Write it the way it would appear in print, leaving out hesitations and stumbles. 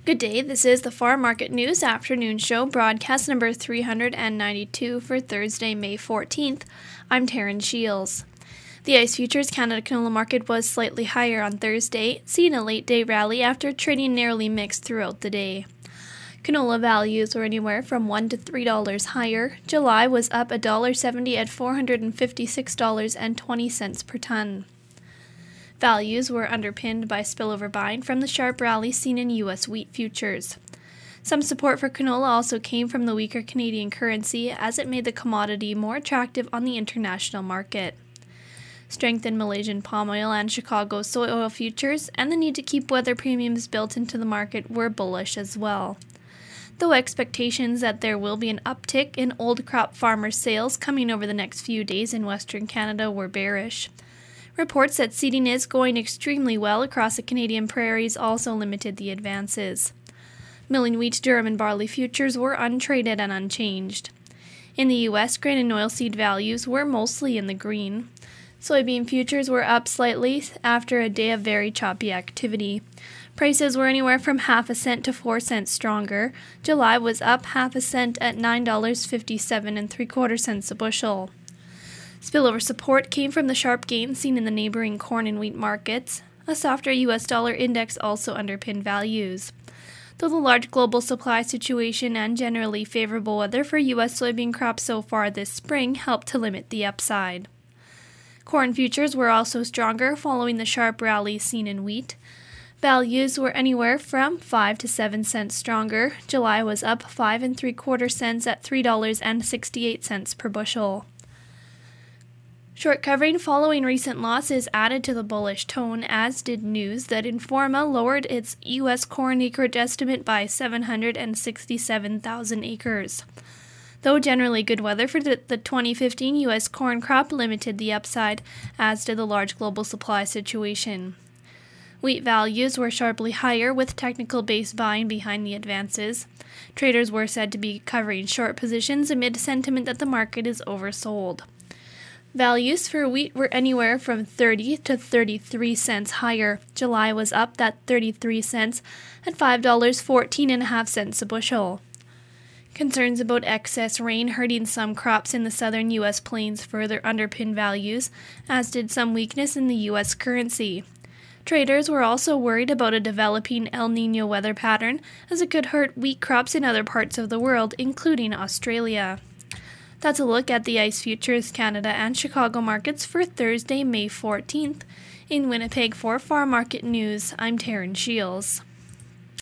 Good day, this is the Farm Market News Afternoon Show, broadcast number 392 for Thursday, May 14th. I'm Taryn Shields. The ICE Futures Canada canola market was slightly higher on Thursday, seeing a late-day rally after trading narrowly mixed throughout the day. Canola values were anywhere from $1 to $3 higher. July was up $1.70 at $456.20 per ton. Values were underpinned by spillover buying from the sharp rally seen in U.S. wheat futures. Some support for canola also came from the weaker Canadian currency as it made the commodity more attractive on the international market. Strength in Malaysian palm oil and Chicago soy oil futures and the need to keep weather premiums built into the market were bullish as well. Though expectations that there will be an uptick in old crop farmer sales coming over the next few days in Western Canada were bearish. Reports that seeding is going extremely well across the Canadian prairies also limited the advances. Milling wheat, durum, and barley futures were untraded and unchanged. In the U.S., grain and oilseed values were mostly in the green. Soybean futures were up slightly after a day of very choppy activity. Prices were anywhere from half a cent to 4 cents stronger. July was up half a cent at $9.57 3/4 a bushel. Spillover support came from the sharp gains seen in the neighboring corn and wheat markets. A softer U.S. dollar index also underpinned values. Though the large global supply situation and generally favorable weather for U.S. soybean crops so far this spring helped to limit the upside. Corn futures were also stronger following the sharp rally seen in wheat. Values were anywhere from 5 to 7 cents stronger. July was up 5 3/4 at $3.68 per bushel. Short covering following recent losses added to the bullish tone, as did news that Informa lowered its U.S. corn acreage estimate by 767,000 acres. Though generally good weather for the 2015 U.S. corn crop limited the upside, as did the large global supply situation. Wheat values were sharply higher, with technical base buying behind the advances. Traders were said to be covering short positions amid sentiment that the market is oversold. Values for wheat were anywhere from 30 to 33 cents higher. July was up that 33 cents at $5.14.5 a bushel. Concerns about excess rain hurting some crops in the southern U.S. plains further underpinned values, as did some weakness in the U.S. currency. Traders were also worried about a developing El Niño weather pattern, as it could hurt wheat crops in other parts of the world, including Australia. That's a look at the ICE Futures Canada and Chicago markets for Thursday, May 14th. In Winnipeg for Farm Market News, I'm Taryn Shields.